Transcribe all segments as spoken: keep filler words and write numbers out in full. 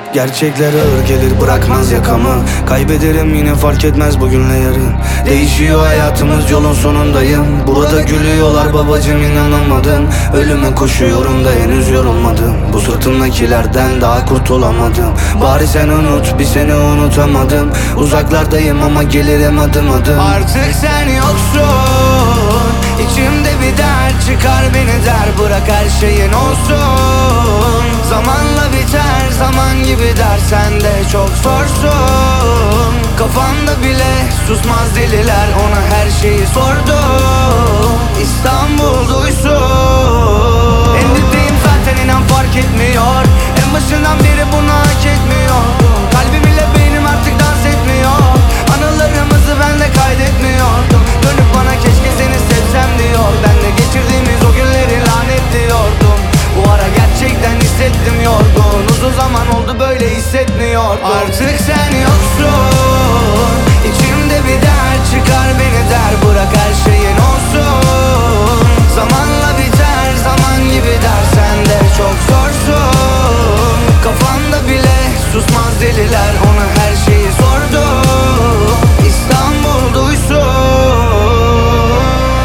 Gerçekler ağır gelir, bırakmaz yakamı. Kaybederim yine, fark etmez bugünle yarın. Değişiyor hayatımız, yolun sonundayım. Burada gülüyorlar babacım, inanamadım. Ölüme koşuyorum da henüz yorulmadım. Bu sırtımdakilerden daha kurtulamadım. Bari sen unut, bir seni unutamadım. Uzaklardayım ama gelirim adım adım. Artık sen yoksun, İçimde bir dert, çıkar beni der. Bırak her şeyin olsun. Zamanla biter, zaman gibi dersen de çok zorsun. Kafamda bile susmaz deliler, ona her şeyi sordum. İstanbul duysun. En dipteyim zaten, inan fark etmiyor. En başından beri bunu hak etmiyordum. Kalbim ile beynim artık dans etmiyor. Anılarımızı ben de kaydetmiyordum. Dönüp bana keşke seni sevsem diyor. Ben de geçirdiğimiz o günleri lanet diyordum. Bu ara gerçekten hissettim yorgun. Uzun zaman oldu böyle hissetmiyordum. Artık sen yoksun, İçimde bir dert, çıkar beni der. Bırak her şeyin olsun. Zamanla biter, zaman gibi dersen de çok zorsun. Kafamda bile susmaz deliler, ona her şeyi sordum. İstanbul duysun.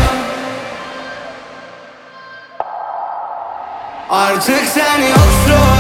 Artık sen yoksun.